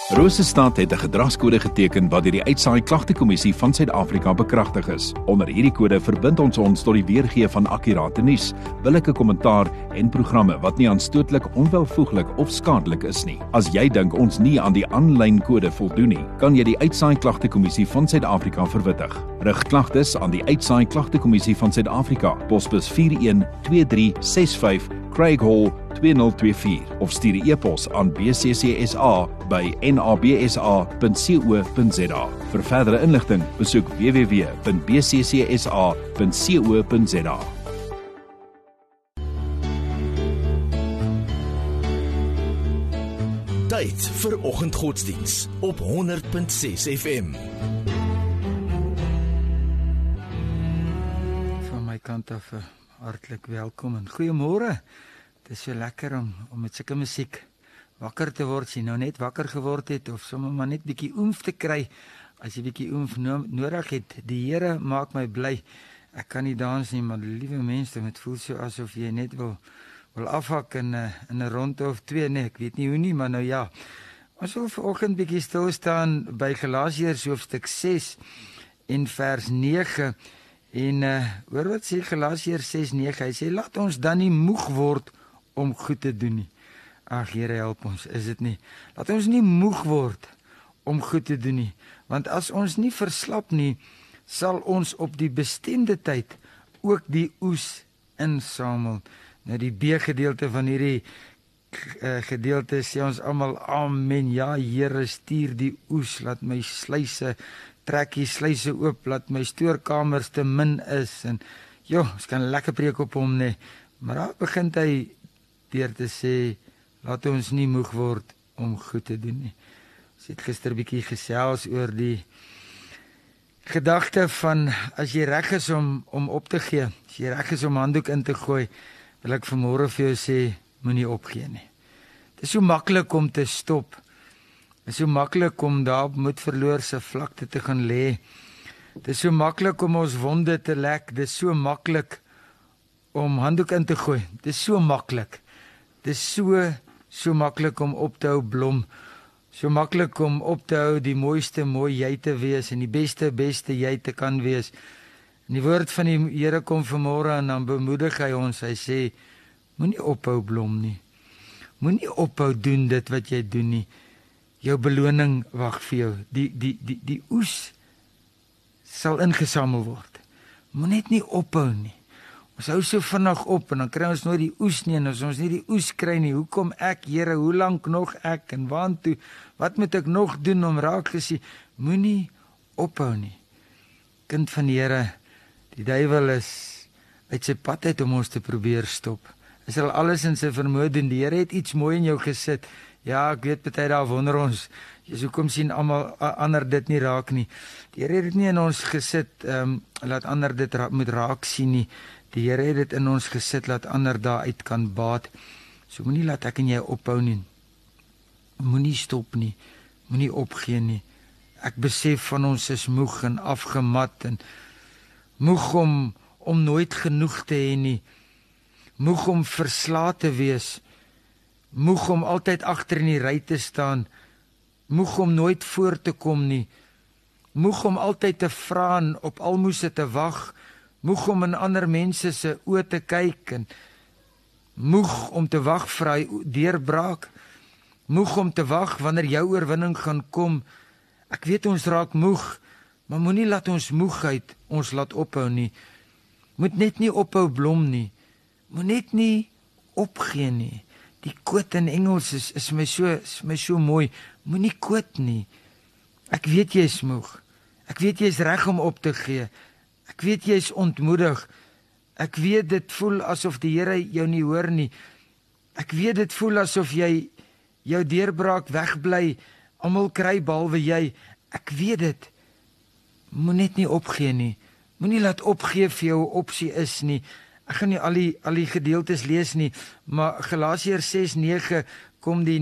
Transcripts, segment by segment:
Rosestad het 'n gedragskode geteken wat deur die Uitsaai Klagtekommissie van Suid-Afrika bekragtig is. Onder hierdie kode verbind ons tot die weergee van akkurate nuus, billike kommentaar en programme wat nie aanstootlik, onwelvoeglik of skadelik is nie. As jy dink ons nie aan die aanlyn kode voldoen nie, kan jy die Uitsaai Klagtekommissie van Suid-Afrika verwittig. Rig klagtes aan die Uitsaai Klagtekommissie van Suid-Afrika, posbus 412365 Craig Hall 2024 of stuur 'n e-pos aan bccsa@nabsa.co.za. Vir verdere inligting, besoek www.bccsa.co.za. Tyd vir oggendgodsdiens op 100.6 FM. Van my kant af hartlik welkom en goeiemôre. Het is so lekker om met sulke musiek wakker te word, as jy nou net wakker geword het of sommer maar net bietjie oomf te kry, as jy bietjie oomf nodig het. Die Here maak my bly. Ek kan nie dans nie, maar liewe mense, dit voel so asof jy net wil afhak in 'n ronde of twee, nee, ek weet nie hoe nie, maar nou ja. Ons wil vanoggend bietjie stil staan by Galasiërs hoofstuk 6 en vers 9. En hoor wat sê Galasiërs 6:9, hy sê, laat ons dan nie moeg word om goed te doen nie. Ag Here, help ons, is dit nie? Laat ons nie moeg word om goed te doen nie, want as ons nie verslap nie, sal ons op die bestemde tyd ook die oes insamel. Nou die B-gedeelte van hierdie gedeelte sê ons almal, amen, ja Here, stuur die oes, laat my sluise trek die sluise oop, laat my stoorkamers te min is, en ons kan lekker preek op hom, nee, maar daar begin hy deur te sê, laat ons nie moeg word om goed te doen nie. Ons het gister bietjie gesels oor die gedagte van, as jy reg is om op te gee, as jy reg is om handdoek in te gooi, wil ek vanmôre vir jou sê, moenie opgee nie. Dit is so maklik om te stop. Dit is so maklik om daar op moedverloorse vlakte te gaan lê. Dit is so maklik om ons wonde te lek. Dit is so maklik om handdoek in te gooi. Dit is so maklik. Dit is so maklik om op te hou blom. So maklik om op te hou die mooiste mooi jy te wees en die beste jy te kan wees. En die woord van die Here kom vanmôre en dan bemoedig hy ons. Hy sê, moenie ophou blom nie. Moenie ophou doen dit wat jy doen nie. Jou beloning wag vir jou. Die oes sal ingesamel word. Moet net nie ophou nie. Ons hou so vinnig op en dan kry ons nooit die oes nie, en as ons nie die oes kry nie, hoekom ek, Here, hoe lank nog ek en waantoe? Wat moet ek nog doen om raak gesien? Moenie ophou nie. Kind van die Here, die duiwel is uit sy pad uit om ons te probeer stop. Hy sal alles in sy vermoë doen. Die Here het iets mooi in jou gesit. Ja, ek weet party daar wonder ons, hoekom sien ander dit nie raak nie. Die Here het dit nie in ons gesit, laat ander dit moet raak sien nie. Die Here het dit in ons gesit, laat ander daaruit kan baat. So moenie laat ek en jy ophou nie. Moenie stop nie, moenie opgee nie. Ek besef van ons is moeg en afgemat en moeg om nooit genoeg te hê nie. Moeg om verslae te wees. Moeg om altyd agter in die ry te staan. Moeg om nooit voor te kom nie. Moeg om altyd te vra en op almoses te wag. Moeg om in ander mense se oë te kyk en moeg om te wag vir hy deurbraak. Moeg om te wag wanneer jou oorwinning gaan kom. Ek weet ons raak moeg, maar moenie laat ons moegheid ons laat ophou nie. Moet net nie ophou blom nie. Moet net nie opgee nie. Die quote in Engels is my so mooi. Moenie quote nie. Ek weet jy is moeg. Ek weet jy is reg om op te gee. Ek weet jy is ontmoedig. Ek weet dit voel asof die Here jou nie hoor nie. Ek weet dit voel asof jy jou deurbraak wegbly. Almal kry behalwe jy. Ek weet dit. Moet net nie opgee nie. Moenie laat opgee vir jou 'n opsie is nie. Ek gaan nie al die gedeeltes lees nie, maar Galasiërs 6:9 kom die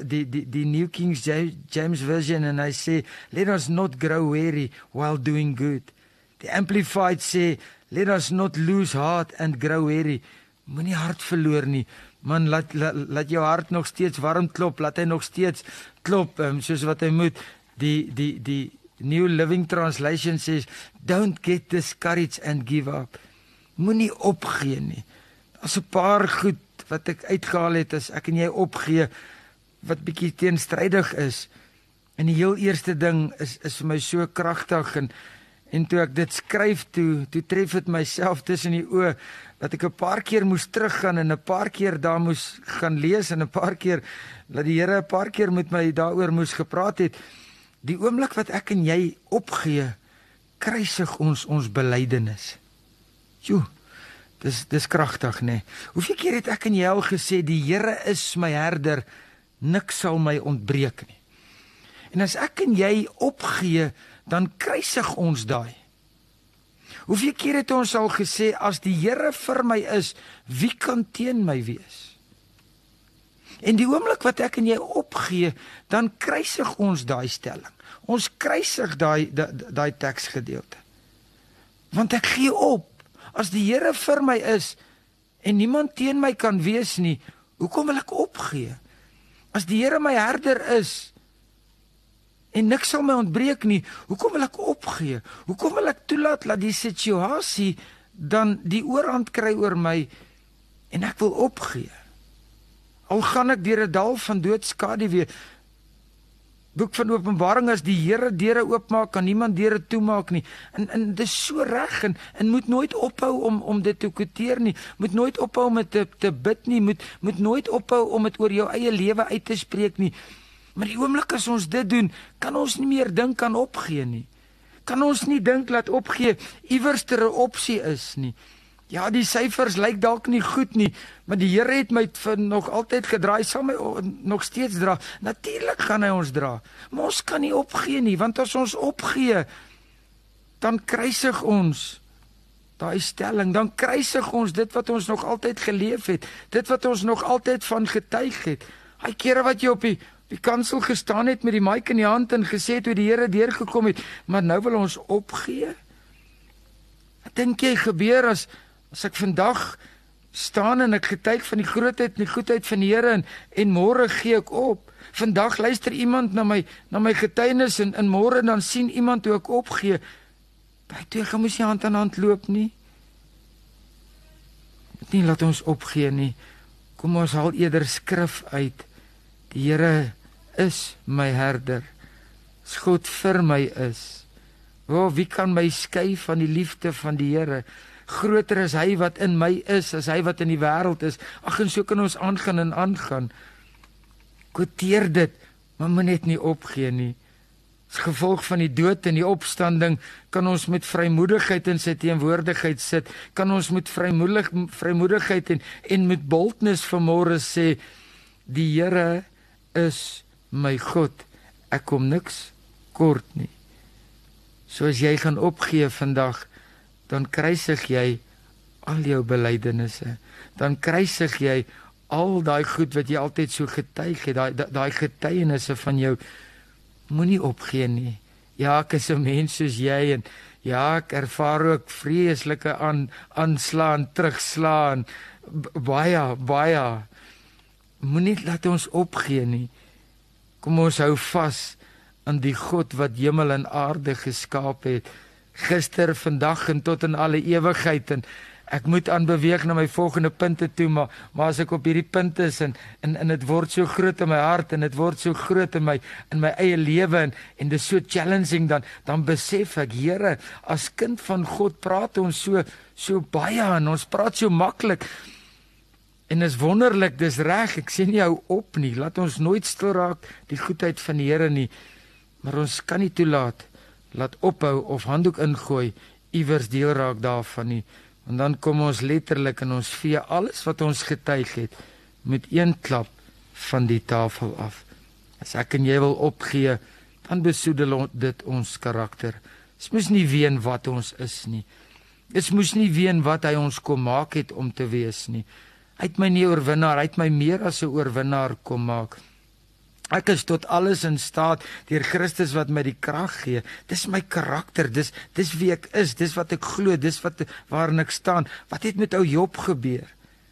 New King James Version en hy sê, let us not grow weary while doing good. Die Amplified sê, let us not lose heart and grow weary. Moenie hart verloor nie, Man, laat jou hart nog steeds warm klop, laat hy nog steeds klop, soos wat hy moet. Die New Living Translation says, don't get discouraged and give up. Moenie opgee nie. Daar's 'n paar goed wat ek uitgehaal het as ek en jy opgee, wat bietjie teenstrydig is. En die heel eerste ding is vir my so kragtig, en toe ek dit skryf, toe tref dit myself tussen die oë, dat ek 'n paar keer moes teruggaan en 'n paar keer daar moes gaan lees en 'n paar keer, dat die Here 'n paar keer met my daaroor moes gepraat het. Die oomblik wat ek en jy opgee, kruisig ons belydenis. Joe, dis kragtig, nee. Hoeveel keer het ek en jy al gesê, die Here is my herder, niks sal my ontbreek nie. En as ek en jy opgee, dan kruisig ons daai. Hoeveel keer het ons al gesê, as die Here vir my is, wie kan teen my wees? En die oomblik wat ek en jy opgee, dan kruisig ons daai stelling. Ons kruisig daai teksgedeelte. Want ek gee op. As die Here vir my is, en niemand teen my kan wees nie, hoekom wil ek opgee? As die Here my herder is, en niks sal my ontbreek nie, hoekom wil ek opgee? Hoekom wil ek toelaat dat die situasie dan die oorhand kry oor my, en ek wil opgee? Al gaan ek deur 'n dal van doodskaduwee. Boek van Openbaring, as die Here deure oopmaak, kan niemand deure toemaak nie. En dis so reg, en moet nooit ophou om dit te quoteer nie. Moet nooit ophou om dit te bid nie. Moet nooit ophou om dit oor jou eie lewe uit te spreek nie. Maar die oomblik as ons dit doen, kan ons nie meer dink aan opgee nie. Kan ons nie dink dat opgee iewers 'n opsie is nie. Ja, die syfers lyk dalk nie goed nie, maar die Here het my nog altyd gedra, hy sal my nog steeds dra. Natuurlik gaan hy ons dra, maar ons kan nie opgee nie, want as ons opgee, dan kruisig ons daai stelling, dan kruisig ons dit wat ons nog altyd geleef het, dit wat ons nog altyd van getuig het. Hy kere wat jy op die kansel gestaan het met die mic in die hand en gesê het hoe die Here deurgekom het, maar nou wil ons opgee. Wat dink jy gebeur as ek vandag staan en ek getuig van die grootheid en die goedheid van die Here en môre gee ek op? Vandag luister iemand na my getuienis en môre dan sien iemand hoe ek opgee. Daai twee gaan mos nie hand aan hand loop nie. Moet nie laat ons opgee nie. Kom ons haal eerder skrif uit. Die Here is my herder. As God vir my is, wie kan my skei van die liefde van die Here? Groter is hy wat in my is, as hy wat in die wêreld is. Ag, en so kan ons aangaan en aangaan. Quoteer dit, maar moet net nie opgee nie. As gevolg van die dood en die opstanding, kan ons met vrymoedigheid in sy teenwoordigheid sit, kan ons met vrymoedigheid en met boldness vanmôre sê, die Here is my God, ek kom niks kort nie. So as jy gaan opgee vandag, dan kruisig jy al jou belydenisse, dan kruisig jy al daai goed wat jy altyd so getuig het, daai getuienisse van jou. Moenie opgee nie. Ja, ek is 'n mens soos jy, en ja, ek ervaar ook vreeslike aanslaan, terugslaan, baie. Moenie laat ons opgee nie. Kom ons hou vas aan die God wat hemel en aarde geskaap het, gister, vandag en tot in alle ewigheid. En ek moet aanbeweeg na my volgende punte toe, maar as ek op hierdie punt is en dit word so groot in my hart en dit word so groot in my eie lewe en dit is so challenging, dan besef ek, Here, as kind van God praat ons so baie en ons praat so maklik. En is wonderlik, dis reg, ek sê nie hou op nie, laat ons nooit stil raak die goedheid van die Here nie, maar ons kan nie toelaat, laat ophou of handdoek ingooi, iewers deel raak daarvan nie, want dan kom ons letterlik en ons vee alles wat ons getuig het, met een klap van die tafel af. As ek en jy wil opgee, dan besoedel dit ons karakter. Ons moes nie weet wat ons is nie. Ons moes nie weet wat hy ons kom maak het om te wees nie. Hy het my nie oorwinnaar, hy het my meer as 'n oorwinnaar kom maak. Ek is tot alles in staat deur Christus wat my die krag gee. Dis my karakter, dis wie ek is, dis wat ek glo, dis waarin ek staan. Wat het met ou Job gebeur?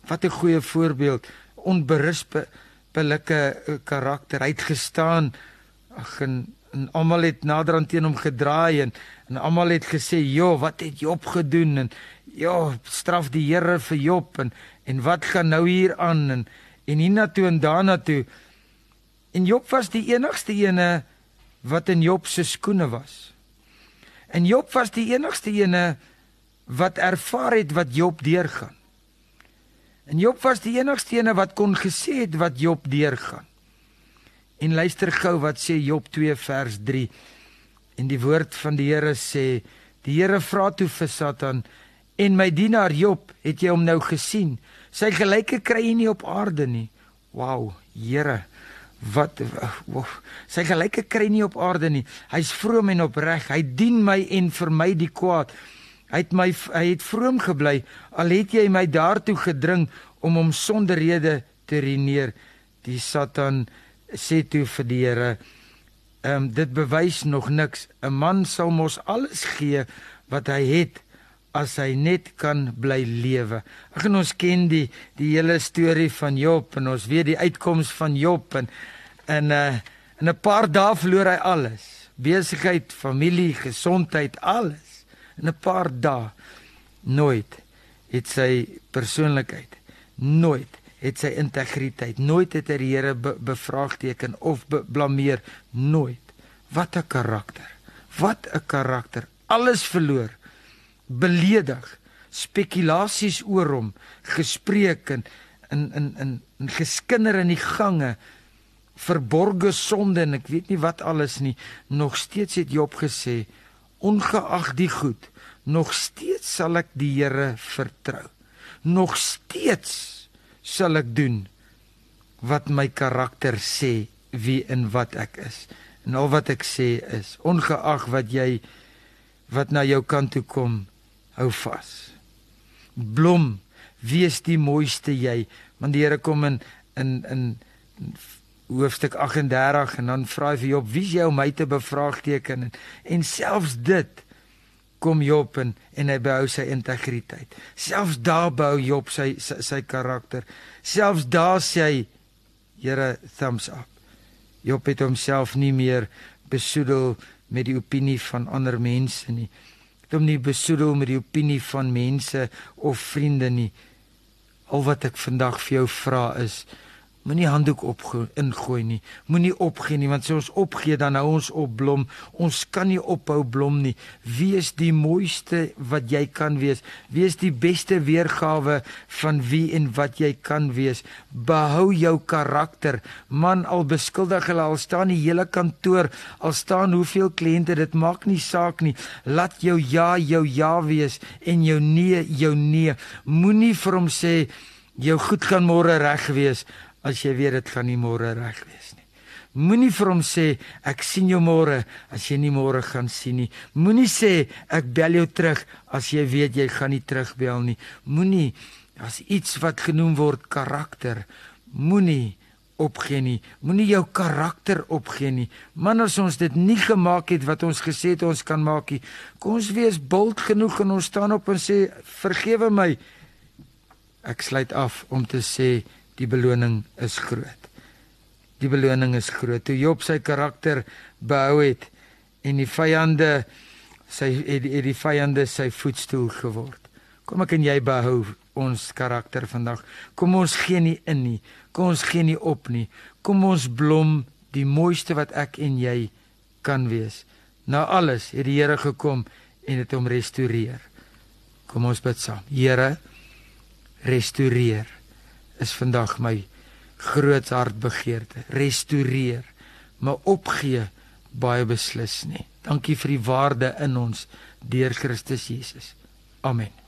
Wat 'n goeie voorbeeld, onberispelike karakter. Hy het gestaan, en almal het naderhand teen hom gedraai, en almal het gesê, joh, wat het Job gedoen, en joh, straf die Here vir Job, en wat gaan nou hier aan, en hiernatoe en daarnatoe. En Job was die enigste ene wat in Job se skoene was. En Job was die enigste ene wat ervaar het wat Job deurgaan. En Job was die enigste ene wat kon gesê het wat Job deurgaan. En luister gou wat sê Job 2 vers 3. En die woord van die Here sê, die Here vra toe vir Satan, en my dienaar Job, het jy hom nou gesien? Sy gelyke kry jy nie op aarde nie. Wow, Here, sy gelyke kry nie op aarde nie. Hy's vroom en opreg, hy dien my en vermy die kwaad. Hy het vroom gebly, al het jy my daartoe gedring om hom sonder rede te ruïneer. Die Satan sê toe vir die Here, dit bewys nog niks. 'n Man sal mos alles gee wat hy het, as hy net kan bly lewe. En ons ken die hele storie van Job, en ons weet die uitkoms van Job, en in 'n paar dae verloor hy alles. Besigheid, familie, gesondheid, alles. In 'n paar dae. Nooit het sy persoonlikheid, nooit het sy integriteit, nooit het hy die Here bevraagteken of blameer, nooit. Wat 'n karakter, wat 'n karakter, alles verloor, beledig, spekulasies oor hom, gespreek en geskinder in die gange, verborge sonde en ek weet nie wat alles nie. Nog steeds het Job gesê, ongeag die goed, nog steeds sal ek die Here vertrou. Nog steeds sal ek doen wat my karakter sê, wie en wat ek is. En al wat ek sê is, ongeag wat na jou kant toe kom, hou vas. Blom, wees die mooiste jy. Want die Here kom in hoofstuk 38 en dan vra hy vir Job, wie is jy om my te bevraagteken? En selfs dit kom Job en hy behou sy integriteit. Selfs daar behou Job sy karakter. Selfs daar sê hy, Here, thumbs up. Job het homself nie meer besoedel met die opinie van ander mense nie. Het hom nie besoedel met die opinie van mense of vriende nie. Al wat ek vandag vir jou vra is, moenie handdoek ingooi nie, moenie opgee nie, want as ons opgee, dan hou ons op blom. Ons kan nie ophou blom nie. Wees die mooiste wat jy kan wees. Wees die beste weergawe van wie en wat jy kan wees. Behou jou karakter. Man, al beskuldig hulle, al staan die hele kantoor, al staan hoeveel kliënte, dit maak nie saak nie. Laat jou ja wees en jou nee. Moenie vir hom sê, jou goed gaan môre reg wees, as jy weet dit gaan nie môre reg wees nie. Moenie vir hom sê, ek sien jou môre, as jy nie môre gaan sien nie. Moenie sê, ek bel jou terug, as jy weet jy gaan nie terugbel nie. Moenie, as iets wat genoem word karakter, moenie opgee nie. Moenie jou karakter opgee nie. Man, as ons dit nie gemaak het wat ons gesê het ons kan maak nie, kom ons wees bold genoeg en ons staan op en sê, vergewe my. Ek sluit af om te sê, die beloning is groot. Die beloning is groot. Toe Job sy karakter behou het en die vyande sy voetstoel geword. Kom ek en jy behou ons karakter vandag. Kom ons gee nie in nie. Kom ons gee nie op nie. Kom ons blom die mooiste wat ek en jy kan wees. Na alles het die Here gekom en het hom restoreer. Kom ons bid saam. Here, restoreer is vandag my groot hartbegeerte. Restoreer, maar opgee baie beslis nie. Dankie vir die waarde in ons deur Christus Jesus. Amen.